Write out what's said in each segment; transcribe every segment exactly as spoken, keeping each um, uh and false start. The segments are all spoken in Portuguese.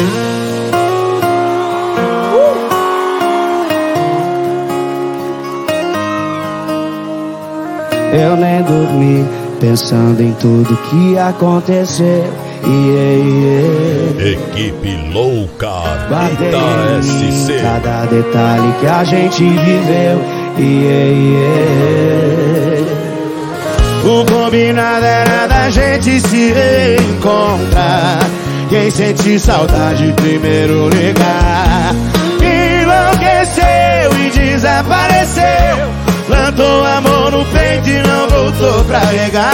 Eu nem dormi, pensando em tudo que aconteceu. Yeah, yeah. Equipe louca, Batei da em S C. cada detalhe que a gente viveu. Yeah, yeah. O combinado era da gente se reencontrar. Quem sente saudade primeiro ligar. Enlouqueceu e desapareceu. Plantou amor no peito e não voltou pra regar.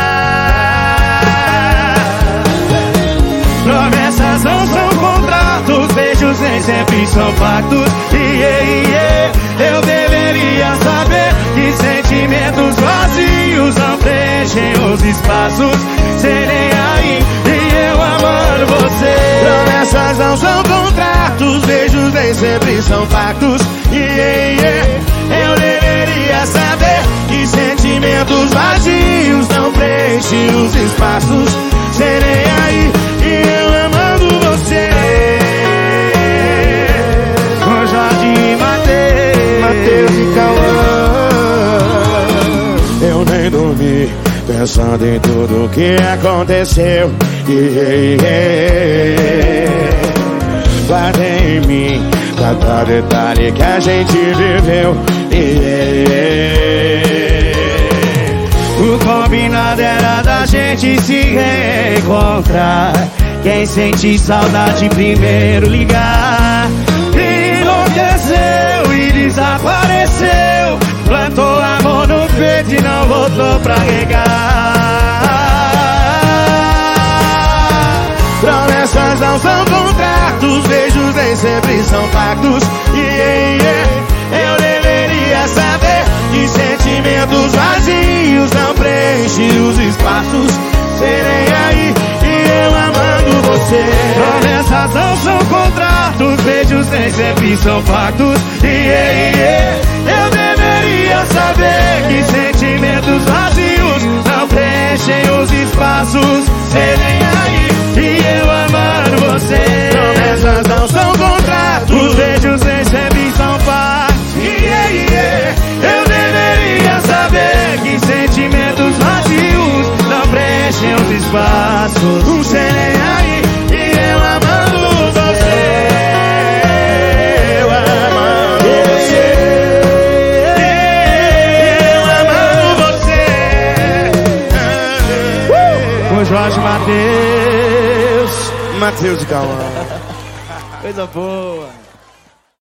Promessas não são contratos, beijos nem sempre são pactos. Yeah, yeah. Eu deveria saber que sentimentos vazios não preenchem os espaços. Serei aí e eu amando você. Promessas não são contratos, beijos nem sempre são pactos. Yeah, yeah. Eu deveria saber que sentimentos vazios não preenchem os espaços. Serei aí e eu amando você. Com Jorge e Mateus, Mateus e Cauã. Eu nem dormi, pensando em tudo que aconteceu. Yeah, yeah. Guardei em mim cada detalhe que a gente viveu. Yeah, yeah. O combinado era da gente se reencontrar. Quem sente saudade primeiro ligar. Enlouqueceu e desapareceu. Plantou amor no peito e não voltou pra regar. Promessas não são contratos, beijos nem sempre são pactos. Yeah, yeah. Eu deveria saber que sentimentos vazios não preenchem os espaços. Serei aí e eu amando você. Promessas não são contratos, beijos nem sempre são pactos. Yeah, yeah. Eu deveria saber que sentimentos vazios não preenchem os espaços. Serei aí e eu amando você. Promessas não são contratos, beijos nem sempre são pactos. Yeah, yeah. Eu deveria saber que sentimentos vazios não preenchem os espaços. Serei aí e eu amando você. Eu amando você. Eu amando você. Com Jorge Mateus, Mateus e Cauã. Coisa boa.